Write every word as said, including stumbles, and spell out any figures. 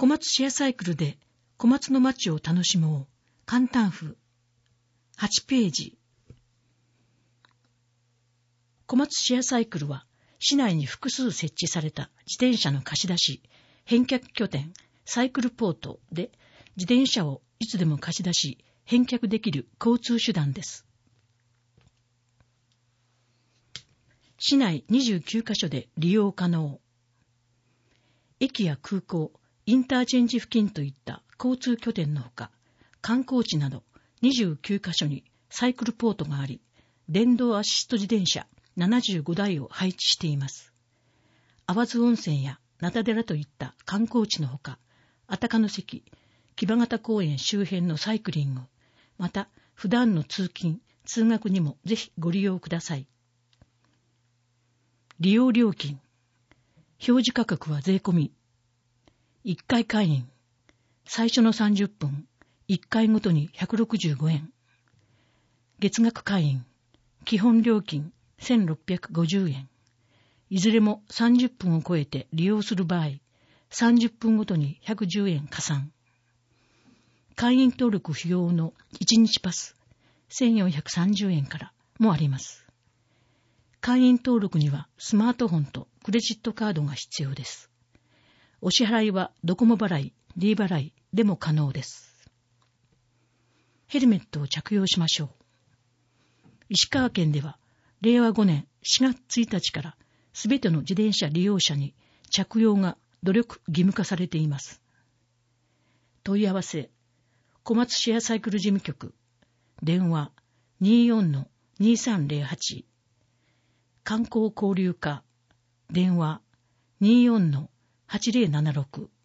小松シェアサイクルで小松の街を楽しもう。簡単風。はちページ。小松シェアサイクルは市内に複数設置された自転車の貸し出し、返却拠点、サイクルポートで自転車をいつでも貸し出し、返却できる交通手段です。市内にじゅうきゅうカ所で利用可能。駅や空港、インターチェンジ付近といった交通拠点のほか、観光地などにじゅうきゅうカ所にサイクルポートがあり、電動アシスト自転車ななじゅうごだいを配置しています。粟津温泉や灘寺といった観光地のほか、あたかの関、木場潟公園周辺のサイクリング、また普段の通勤、通学にもぜひご利用ください。利用料金。表示価格は税込み。いっかい会員。最初のさんじゅっぷん、いっかいごとにひゃくろくじゅうごえん。月額会員。基本料金せんろっぴゃくごじゅうえん。いずれもさんじゅっぷんを超えて利用する場合、さんじゅっぷんごとにひゃくじゅうえん加算。会員登録不要のいちにちパスせんよんひゃくさんじゅうえんからもあります。会員登録にはスマートフォンとクレジットカードが必要です。お支払いはドコモ払い、D 払いでも可能です。ヘルメットを着用しましょう。石川県ではれいわごねんしがつついたちからすべての自転車利用者に着用が努力義務化されています。問い合わせ、小松シェアサイクル事務局、電話 にじゅうよんのにさんぜろはち、観光交流課、電話 にじゅうよんのはちぜろななろく、